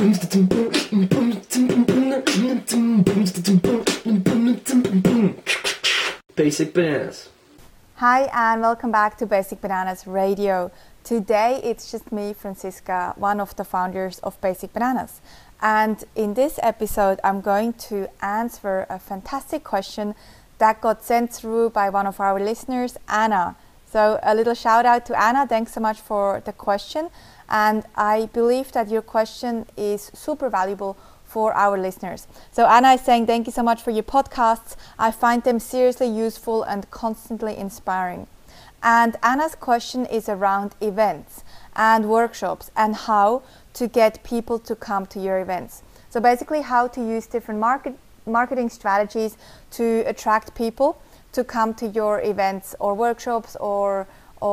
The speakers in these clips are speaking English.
Basic Bananas. Hi and welcome back to Basic Bananas Radio. Today it's just me, Francisca, one of the founders of Basic Bananas. And in this episode I'm going to answer a fantastic question that got sent through by one of our listeners, Anna. So a little shout out to Anna. Thanks so much for the question. And I believe that your question is super valuable for our listeners. So Anna is saying, thank you so much for your podcasts. I find them seriously useful and constantly inspiring. And Anna's question is around events and workshops and how to get people to come to your events. So basically how to use different marketing strategies to attract people to come to your events or workshops or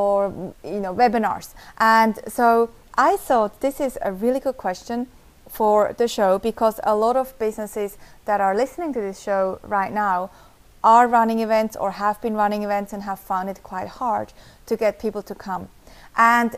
webinars. And so I thought this is a really good question for the show, because a lot of businesses that are listening to this show right now are running events or have been running events and have found it quite hard to get people to come. And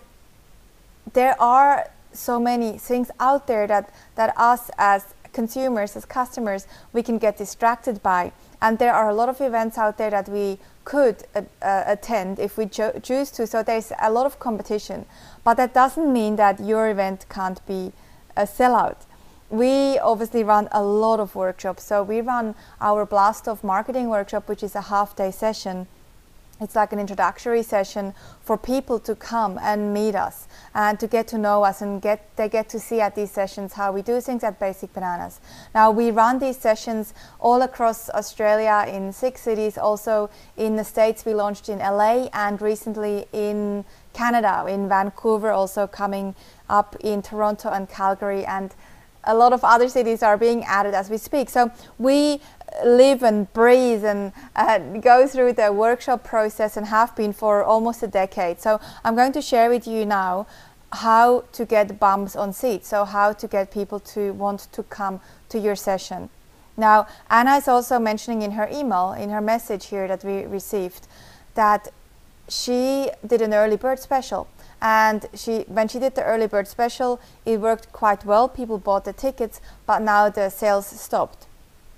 there are so many things out there that us as consumers, as customers, we can get distracted by. And there are a lot of events out there that we could attend if we choose to. So there's a lot of competition. But that doesn't mean that your event can't be a sellout. We obviously run a lot of workshops. So we run our Blast Off Marketing workshop, which is a half-day session. It's like an introductory session for people to come and meet us and to get to know us, and they get to see at these sessions how we do things at Basic Bananas. Now we run these sessions all across Australia in 6 cities, also in the States. We launched in LA and recently in Canada, in Vancouver, also coming up in Toronto and Calgary, and a lot of other cities are being added as we speak. So we live and breathe and go through the workshop process and have been for almost a decade. So I'm going to share with you now how to get bumps on seats, so how to get people to want to come to your session. Now, Anna is also mentioning in her email, in her message here that we received, that she did an early bird special. And when she did the early bird special, it worked quite well. People bought the tickets, but now the sales stopped.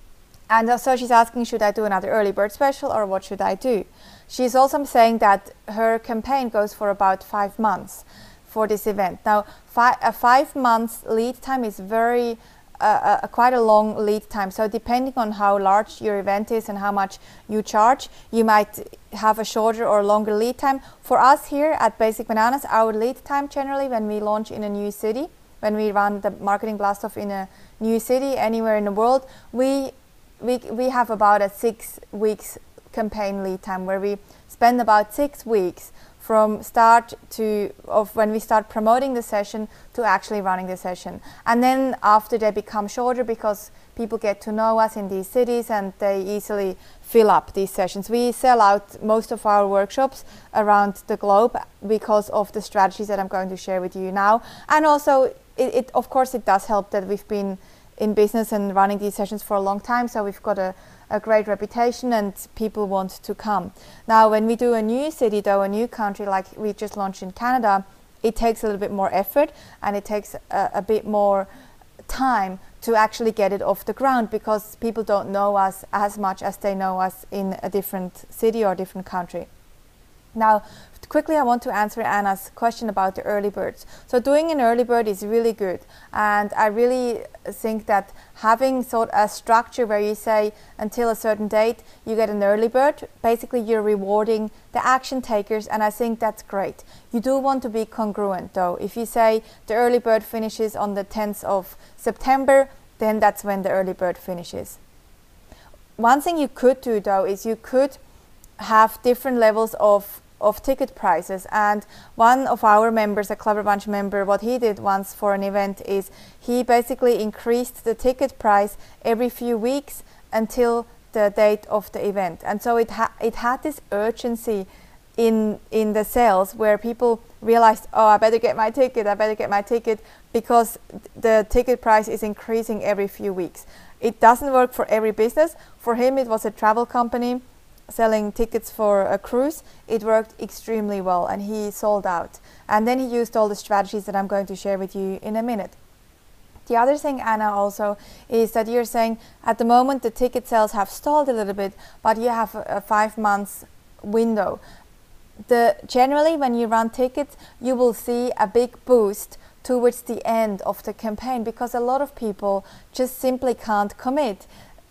And so she's asking, should I do another early bird special or what should I do? She's also saying that her campaign goes for about 5 months for this event. Now, a 5 months lead time is very quite a long lead time. So depending on how large your event is and how much you charge, you might have a shorter or longer lead time. For us here at Basic Bananas, our lead time generally when we launch in a new city, when we run the marketing blast off in a new city anywhere in the world, we have about a 6 weeks campaign lead time, where we spend about 6 weeks from start of when we start promoting the session to actually running the session. And then after they become shorter, because people get to know us in these cities and they easily fill up these sessions. We sell out most of our workshops around the globe because of the strategies that I'm going to share with you now. And also, it of course it does help that we've been in business and running these sessions for a long time, so we've got a great reputation and people want to come. Now, when we do a new city though, a new country, like we just launched in Canada, it takes a little bit more effort and it takes a bit more time to actually get it off the ground, because people don't know us as much as they know us in a different city or different country. Now, quickly I want to answer Anna's question about the early birds. So doing an early bird is really good, and I really think that having sort of a structure where you say until a certain date you get an early bird, basically you're rewarding the action takers, and I think that's great. You do want to be congruent though. If you say the early bird finishes on the 10th of September, then that's when the early bird finishes. One thing you could do though is you could have different levels of ticket prices, and one of our members, a Clever Bunch member, what he did once for an event is he basically increased the ticket price every few weeks until the date of the event. And so it had this urgency in the sales, where people realized, oh, I better get my ticket, because the ticket price is increasing every few weeks. It doesn't work for every business. For him, it was a travel company selling tickets for a cruise. It worked extremely well and he sold out. And then he used all the strategies that I'm going to share with you in a minute. The other thing, Anna, also is that you're saying at the moment the ticket sales have stalled a little bit, but you have a 5 months window. Generally, when you run tickets, you will see a big boost towards the end of the campaign, because a lot of people just simply can't commit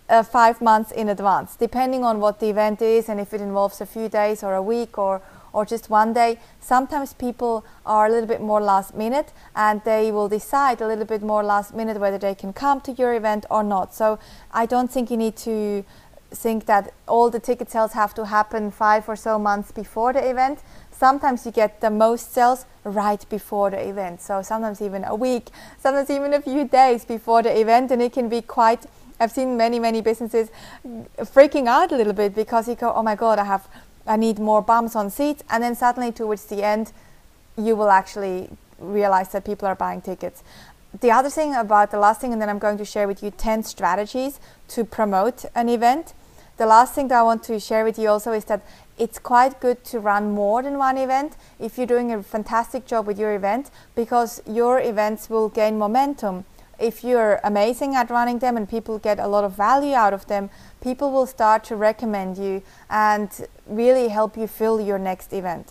5 months in advance, depending on what the event is and if it involves a few days or a week or just one day. Sometimes people are a little bit more last minute, and they will decide a little bit more last minute whether they can come to your event or not. So I don't think you need to think that all the ticket sales have to happen 5 or so months before the event. Sometimes you get the most sales right before the event, so sometimes even a week, sometimes even a few days before the event, and it can be quite, I've seen many businesses freaking out a little bit because you go, oh my god, I need more bums on seats, and then suddenly towards the end you will actually realize that people are buying tickets. The other thing about the last thing, and then I'm going to share with you 10 strategies to promote an event. The last thing that I want to share with you also is that it's quite good to run more than one event if you're doing a fantastic job with your event, because your events will gain momentum. If you're amazing at running them and people get a lot of value out of them, people will start to recommend you and really help you fill your next event.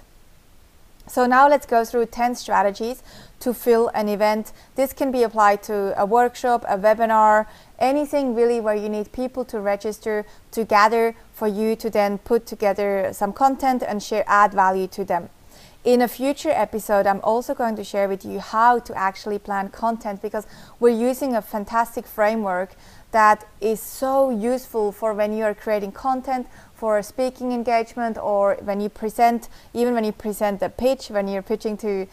So now let's go through 10 strategies to fill an event. This can be applied to a workshop, a webinar, anything really where you need people to register, to gather for you to then put together some content and add value to them. In a future episode, I'm also going to share with you how to actually plan content, because we're using a fantastic framework that is so useful for when you are creating content for a speaking engagement, or when you present, even when you present a pitch, when you're pitching to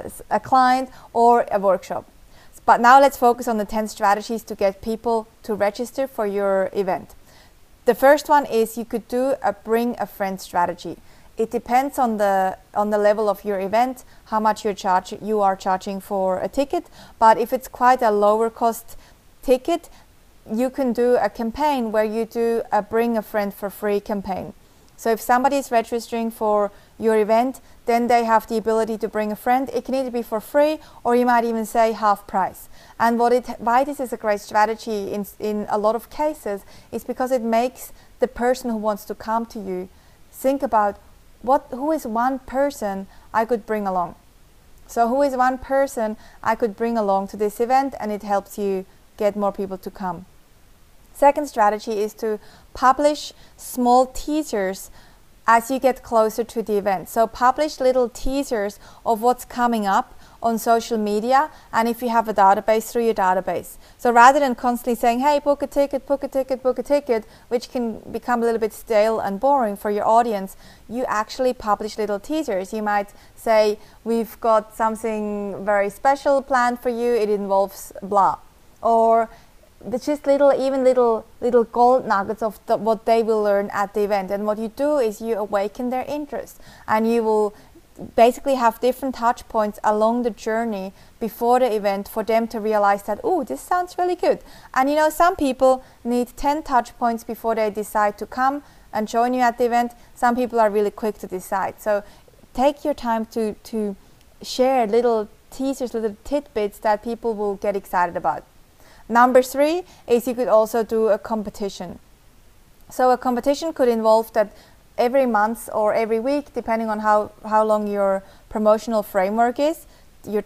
a client or a workshop. But now let's focus on the 10 strategies to get people to register for your event. The first one is you could do a bring a friend strategy. It depends on the level of your event, how much you are charging for a ticket. But if it's quite a lower cost ticket, you can do a campaign where you do a bring a friend for free campaign. So if somebody is registering for your event, then they have the ability to bring a friend. It can either be for free, or you might even say half price. And why this is a great strategy in a lot of cases is because it makes the person who wants to come to you think about who is one person I could bring along. So who is one person I could bring along to this event, and it helps you get more people to come. Second strategy is to publish small teasers as you get closer to the event. So publish little teasers of what's coming up on social media, and if you have a database, through your database. So rather than constantly saying, hey, book a ticket, book a ticket, book a ticket, which can become a little bit stale and boring for your audience, you actually publish little teasers. You might say, we've got something very special planned for you, it involves blah. Or it's just little gold nuggets of what they will learn at the event. And what you do is you awaken their interest, and you will basically have different touch points along the journey before the event for them to realize that, oh, this sounds really good. And you know, some people need 10 touch points before they decide to come and join you at the event. Some people are really quick to decide. So take your time to share little teasers, little tidbits that people will get excited about. Number 3 is you could also do a competition. So a competition could involve that every month or every week, depending on how long your promotional framework is, your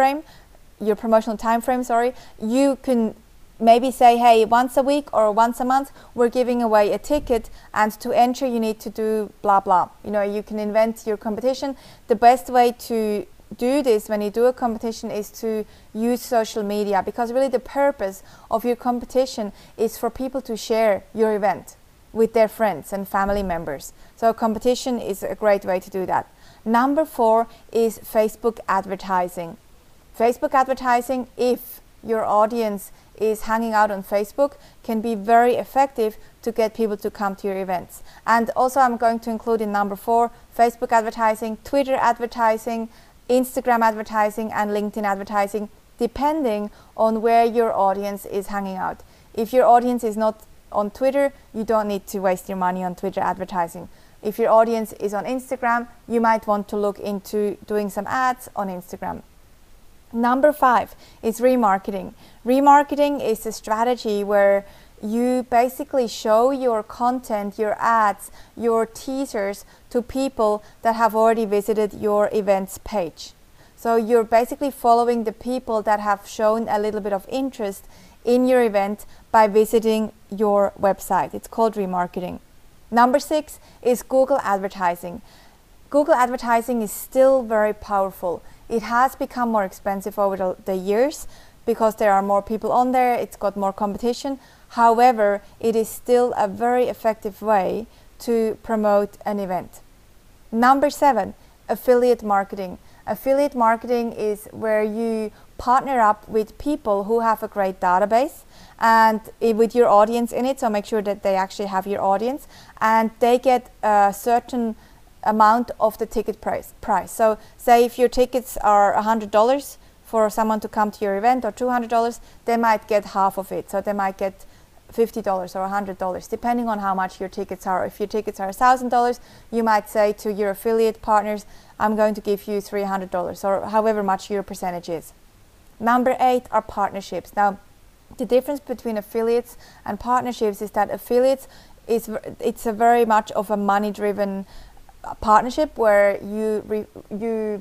promotional time frame, you can maybe say, hey, once a week or once a month, we're giving away a ticket, and to enter you need to do blah, blah. You know, you can invent your competition. The best way to do this when you do a competition is to use social media, because really the purpose of your competition is for people to share your event with their friends and family members. So competition is a great way to do that. Number 4 is Facebook advertising. Facebook advertising, if your audience is hanging out on Facebook, can be very effective to get people to come to your events. And also I'm going to include in number 4, Facebook advertising, Twitter advertising, Instagram advertising, and LinkedIn advertising, depending on where your audience is hanging out. If your audience is not on Twitter, you don't need to waste your money on Twitter advertising. If your audience is on Instagram, you might want to look into doing some ads on Instagram. Number 5 is remarketing. Remarketing is a strategy where you basically show your content, your ads, your teasers to people that have already visited your events page. So you're basically following the people that have shown a little bit of interest in your event by visiting your website. It's called remarketing. Number 6 is Google advertising. Google advertising is still very powerful. It has become more expensive over the years because there are more people on there, it's got more competition. However, it is still a very effective way to promote an event. Number 7, affiliate marketing. Affiliate marketing is where you partner up with people who have a great database and with your audience in it, so make sure that they actually have your audience and they get a certain amount of the ticket price. So say if your tickets are $100 for someone to come to your event or $200, they might get half of it. So they might get $50 or $100 depending on how much your tickets are. If your tickets are $1,000, you might say to your affiliate partners, I'm going to give you $300 or however much your percentage is. Number 8 are partnerships. Now the difference between affiliates and partnerships is that affiliates it's a very much of a money driven partnership where you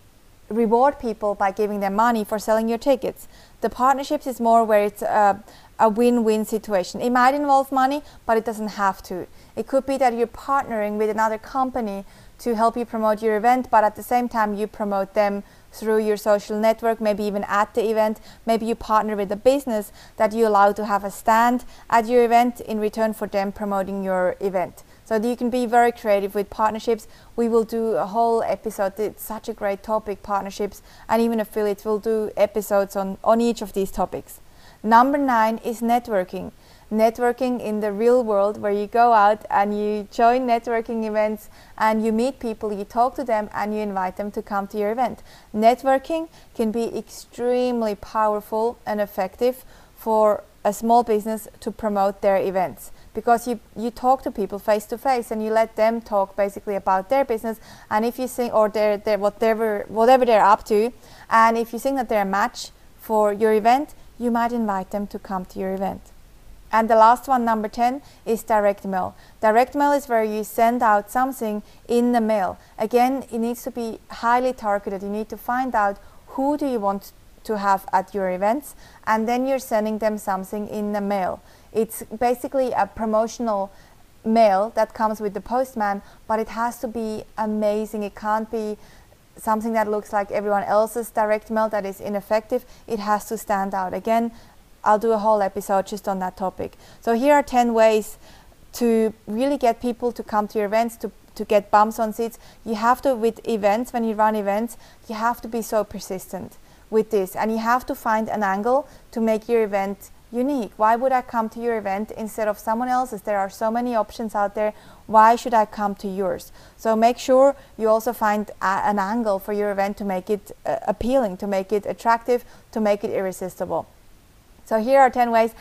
reward people by giving them money for selling your tickets. The partnerships is more where it's a win-win situation. It might involve money, but it doesn't have to. It could be that you're partnering with another company to help you promote your event, but at the same time you promote them through your social network, maybe even at the event. Maybe you partner with a business that you allow to have a stand at your event in return for them promoting your event. So you can be very creative with partnerships. We will do a whole episode. It's such a great topic, partnerships, and even affiliates. We'll do episodes on each of these topics. Number 9 is networking. Networking in the real world, where you go out and you join networking events and you meet people, you talk to them and you invite them to come to your event. Networking can be extremely powerful and effective for a small business to promote their events, because you talk to people face to face and you let them talk basically about their business, and if you think or their whatever they're up to, and if you think that they're a match for your event, you might invite them to come to your event. And the last one, number 10, is direct mail. Direct mail is where you send out something in the mail. Again, it needs to be highly targeted. You need to find out who do you want to have at your events, and then you're sending them something in the mail. It's basically a promotional mail that comes with the postman, but it has to be amazing. It can't be something that looks like everyone else's direct mail that is ineffective. It has to stand out. Again, I'll do a whole episode just on that topic. So here are 10 ways to really get people to come to your events, to get bumps on seats. You have to, with events, when you run events, you have to be so persistent with this, and you have to find an angle to make your event unique. Why would I come to your event instead of someone else's? There are so many options out there. Why should I come to yours? So make sure you also find an angle for your event to make it appealing, to make it attractive, to make it irresistible. So here are 10 ways.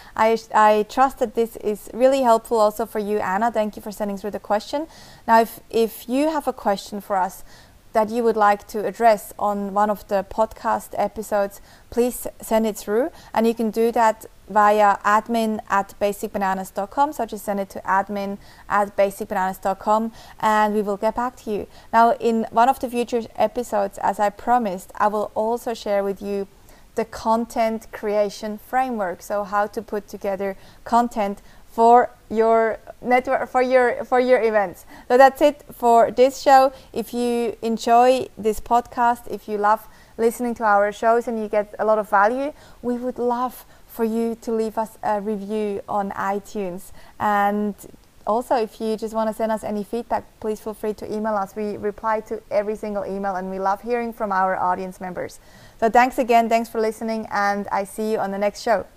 I trust that this is really helpful also for you, Anna. Thank you for sending through the question. Now, if you have a question for us that you would like to address on one of the podcast episodes, please send it through. And you can do that via admin@basicbananas.com. So just send it to admin@basicbananas.com and we will get back to you. Now, in one of the future episodes, as I promised, I will also share with you the content creation framework. So how to put together content for your network, for your events. So that's it for this show. If you enjoy this podcast, if you love listening to our shows and you get a lot of value, we would love for you to leave us a review on iTunes. And also, if you just want to send us any feedback, please feel free to email us. We reply to every single email and we love hearing from our audience members. So thanks again, thanks for listening, and I see you on the next show.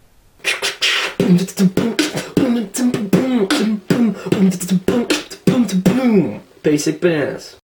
Basic Bananas.